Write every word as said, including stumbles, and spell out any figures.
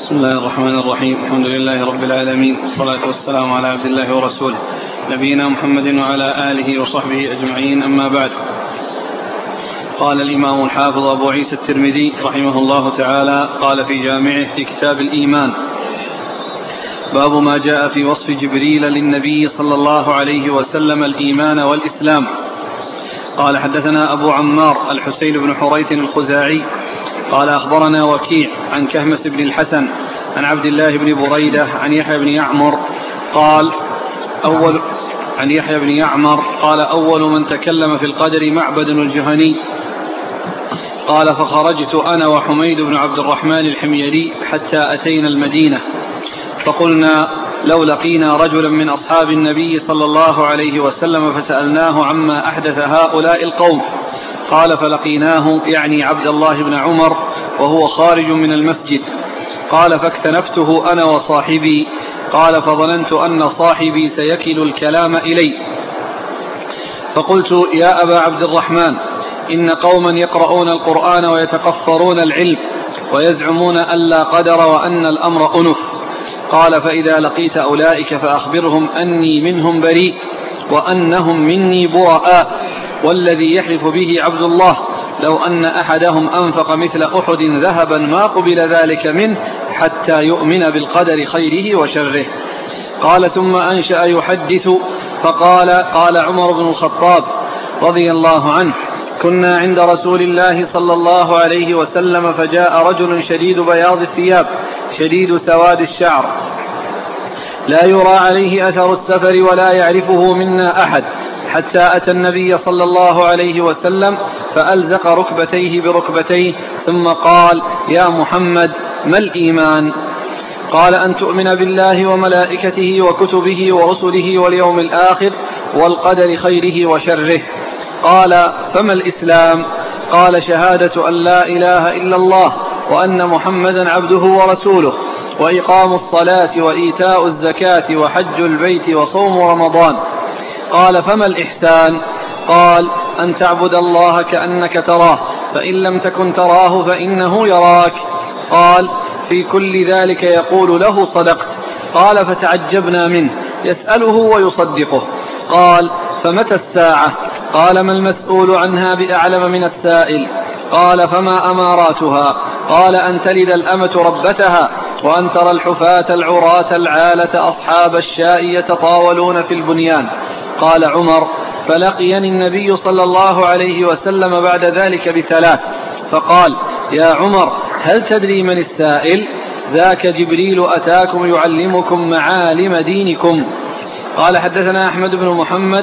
بسم الله الرحمن الرحيم. الحمد لله رب العالمين، والصلاة والسلام على عبد الله ورسوله نبينا محمد وعلى آله وصحبه أجمعين، أما بعد. قال الإمام الحافظ أبو عيسى الترمذي رحمه الله تعالى قال في جامعه في كتاب الإيمان: باب ما جاء في وصف جبريل للنبي صلى الله عليه وسلم الإيمان والإسلام. قال: حدثنا أبو عمار الحسين بن حريث الخزاعي قال: أخبرنا وكيع عن كهمس بن الحسن عن عبد الله بن بريدة عن يحيى بن يعمر قال: أول عن يحيى بن يعمر قال: أول من تكلم في القدر معبد الجهني. قال: فخرجت أنا وحميد بن عبد الرحمن الحميري حتى أتينا المدينة، فقلنا: لو لقينا رجلا من أصحاب النبي صلى الله عليه وسلم فسألناه عما أحدث هؤلاء القوم. قال: فلقيناه يعني عبد الله بن عمر وهو خارج من المسجد. قال: فاكتنفته أنا وصاحبي. قال: فظننت أن صاحبي سيكل الكلام إلي، فقلت: يا أبا عبد الرحمن، إن قوما يقرؤون القرآن ويتقفرون العلم ويزعمون أن لا قدر وأن الأمر أنف. قال: فإذا لقيت أولئك فأخبرهم أني منهم بريء وأنهم مني براء، والذي يحلف به عبد الله لو أن أحدهم أنفق مثل أحد ذهبا ما قبل ذلك منه حتى يؤمن بالقدر خيره وشره. قال: ثم أنشأ يحدث فقال: قال عمر بن الخطاب رضي الله عنه: كنا عند رسول الله صلى الله عليه وسلم، فجاء رجل شديد بياض الثياب شديد سواد الشعر، لا يرى عليه أثر السفر ولا يعرفه منا أحد، حتى أتى النبي صلى الله عليه وسلم فألزق ركبتيه بركبتيه ثم قال: يا محمد، ما الإيمان؟ قال: أن تؤمن بالله وملائكته وكتبه ورسله واليوم الآخر والقدر خيره وشره. قال: فما الإسلام؟ قال: شهادة أن لا إله إلا الله وأن محمدا عبده ورسوله، وإقام الصلاة وإيتاء الزكاة وحج البيت وصوم رمضان. قال: فما الإحسان؟ قال: أن تعبد الله كأنك تراه، فإن لم تكن تراه فإنه يراك. قال: في كل ذلك يقول له: صدقت. قال: فتعجبنا منه، يسأله ويصدقه. قال: فمتى الساعة؟ قال: ما المسؤول عنها بأعلم من السائل. قال: فما أماراتها؟ قال: أن تلد الأمة ربتها، وأن ترى الحفاة العراة العالة أصحاب الشاء يتطاولون في البنيان. قال عمر: فلقيني النبي صلى الله عليه وسلم بعد ذلك بثلاث، فقال: يا عمر، هل تدري من السائل؟ ذاك جبريل أتاكم يعلمكم معالم دينكم. قال: حدثنا أحمد بن محمد